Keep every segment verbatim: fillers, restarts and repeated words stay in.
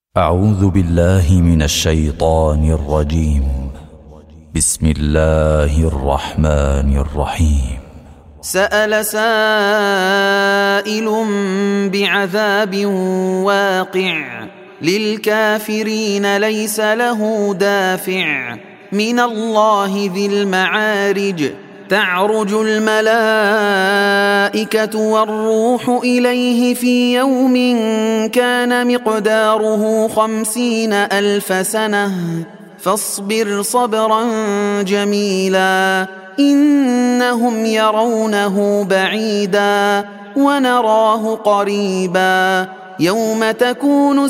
أعوذ بالله من الشيطان الرجيم. بسم الله الرحمن الرحيم. سأل سائل بعذاب واقع للكافرين ليس له دافع من الله ذي المعارج تعرج الملائكة والروح إليه في يوم كان مقداره خمسين ألف سنة فاصبر صبرا جميلا إنهم يرونه بعيدا ونراه قريبا يوم تكون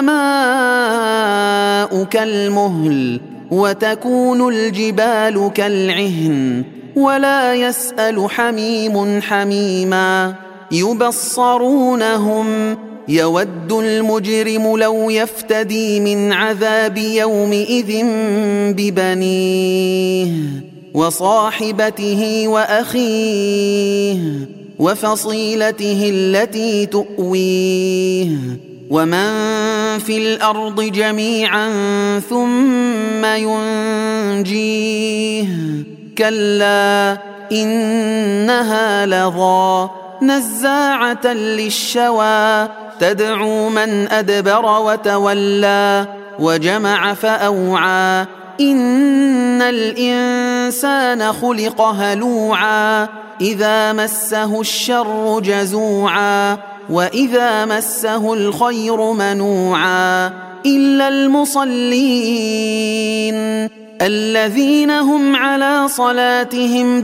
السماء كالمهل وتكون الجبال كالعهن ولا يسأل حميم حميما يبصرونهم يود المجرم لو يفتدي من عذاب يومئذ ببنيه وصاحبته وأخيه وفصيلته التي تؤويه ومن في الأرض جميعا ثم ينجيه كلا إنها لظى نزاعة للشوى تدعو من أدبر وتولى وجمع فأوعى إن الإنسان خلق هلوعا إذا مسه الشر جزوعا وإذا مسه الخير منوعا إلا المصلين الذين هم على صلاتهم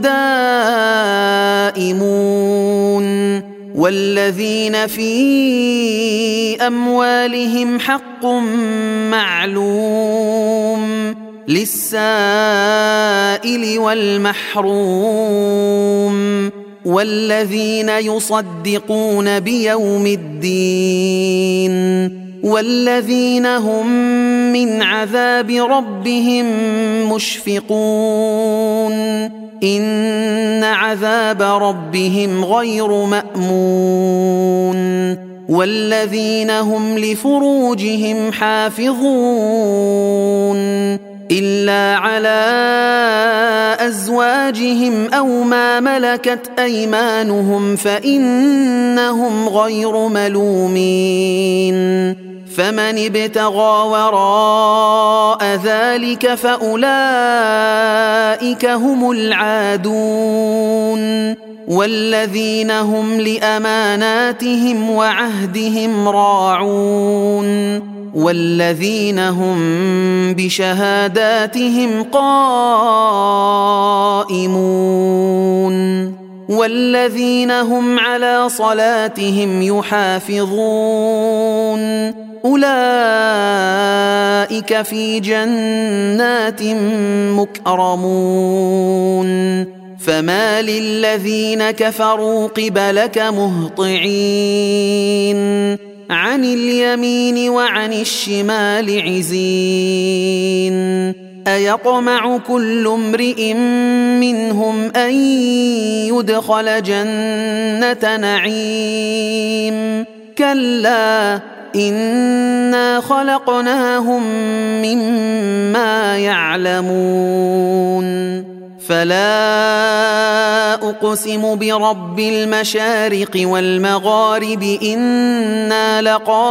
دائمون والذين في أموالهم حق معلوم للسائل والمحروم والذين يصدقون بيوم الدين والذين هم من عذاب ربهم مشفقون إن عذاب ربهم غير مأمون والذين هم لفروجهم حافظون إلا على أزواجهم أو ما ملكت أيمانهم فإنهم غير ملومين فمن ابتغى وراء ذلك فأولئك هم العادون والذين هم لأماناتهم وعهدهم راعون والذين هم بشهاداتهم قائمون والذين هم على صلاتهم يحافظون أولئك في جنات مكرمون فما للذين كفروا قبلك مهطعين عن اليمين وعن الشمال عزين أيطمع كل امرئ منهم أن يدخل جنة نعيم كلا إنا خلقناهم مما يعلمون فلا أقسم برب المشارق والمغارب إنا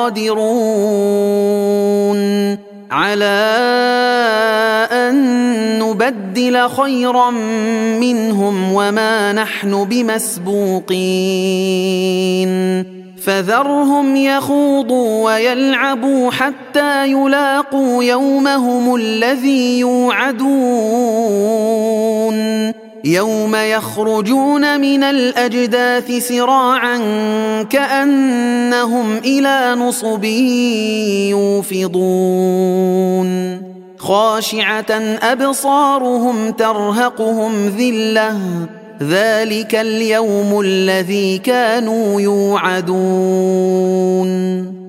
لقادرون على أن نبدل خيرا منهم وما نحن بمسبوقين فذرهم يخوضوا ويلعبوا حتى يلاقوا يومهم الذي يوعدون يوم يخرجون من الأجداث سراعا كأنهم إلى نصب يوفضون خاشعة أبصارهم ترهقهم ذلة ذلك اليوم الذي كانوا يوعدون.